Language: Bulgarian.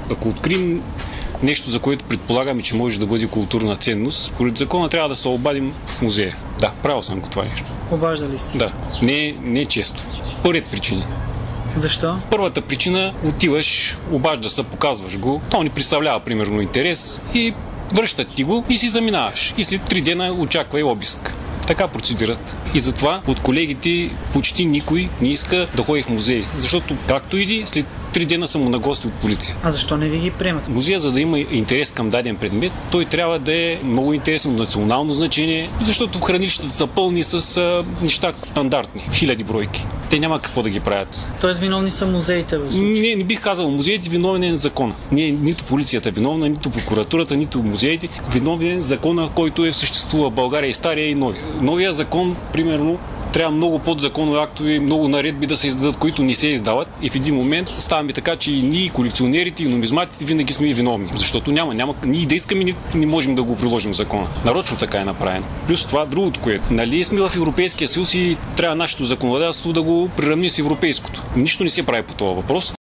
Ако открием нещо, за което предполагаме, че може да бъде културна ценност, според закона трябва да се обадим в музея. Да, правил съм го това нещо. Обаждали сте? Да, не често. По ред причини. Защо? Първата причина, отиваш, обажда се, показваш го, то ни представлява примерно интерес и връщат ти го и си заминаваш. И след 3 дена очаква и обиск. Така процедират. И затова от колегите почти никой не иска да ходи в музей. Защото както иди, след 3 дена са му на гости от полиция. А защо не ви ги приемат? Музея, за да има интерес към даден предмет, той трябва да е много интересен от национално значение, защото хранилищата са пълни с неща стандартни. 1000 бройки. Те няма какво да ги правят. Тоест виновни са музеите в случая? Не бих казал. Музеите виновен е закона. Нито полицията е виновна, нито прокуратурата, нито музеите. Виновен е закона, който съществува в България, и стария, и новия. Новия закон, примерно, трябва много подзаконови актове, много наредби да се издадат, които не се издават, и в един момент ставаме така, че и ние, колекционерите, и нумизматите винаги сме виновни. Защото няма. Ние да искаме, не можем да го приложим в закона. Нарочно така е направено. Плюс това, другото, което. Нали сме в Европейския съюз и трябва нашето законодателство да го приравни с европейското. Нищо не се прави по този въпрос.